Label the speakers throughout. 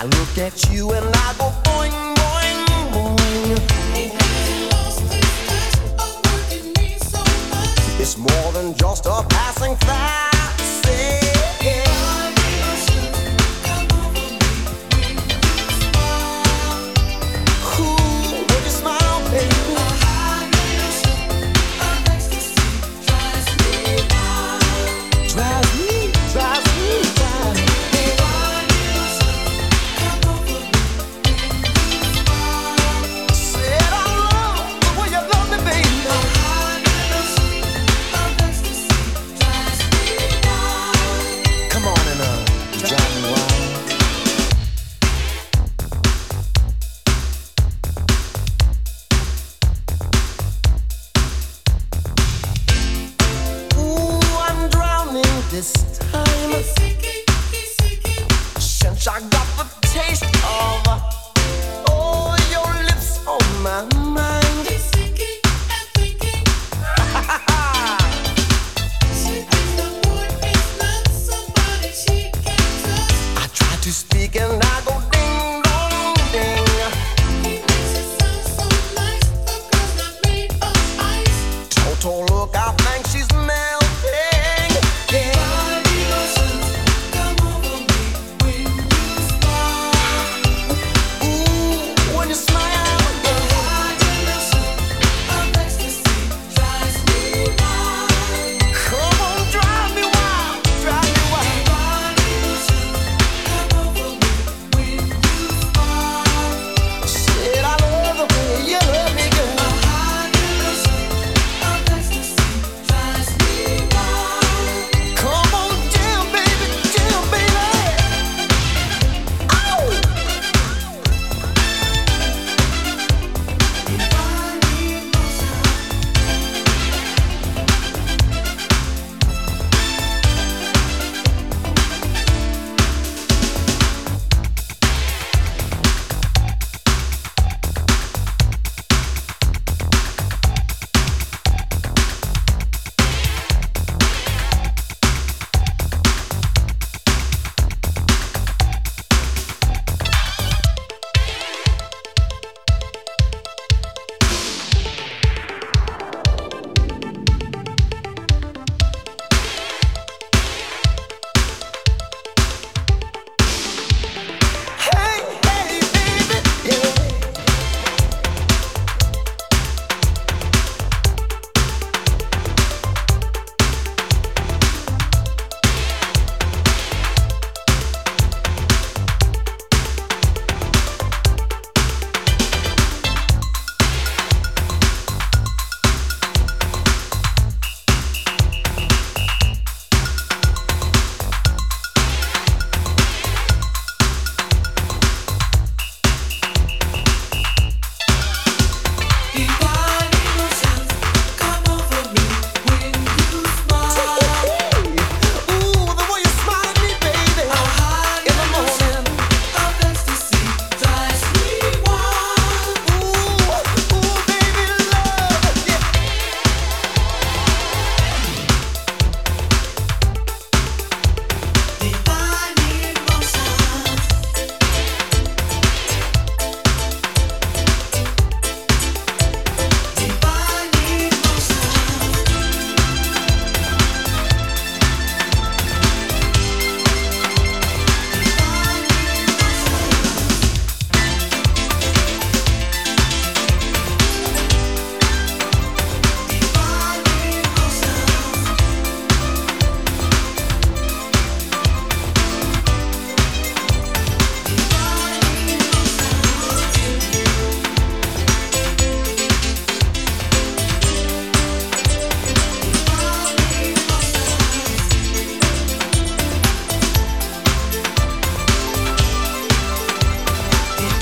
Speaker 1: look at you and I go boing, boing, boing. It's more than just a passing fantasy. Ooh, when you smile, baby. Drives me, drives me, drives me. Said I love the way you love me, baby. Come on and drive me wild. Ooh, I'm drowning this time. Since I got the taste of oh, your lips on my mind. I try to speak and I go ding dong ding. Total look, I think she's melting. Yeah. Ooh, when you smile, come on, drive me wild, drive me wild. Said I love the way you love me, girl. Come on, jam, baby, jam, baby. Ow! Hey, hey, baby, yeah. Ooh, the way you smile at me, baby, in the morning. Ooh, ooh, baby, love, yeah.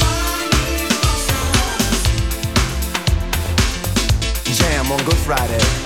Speaker 1: Jam on Good Friday.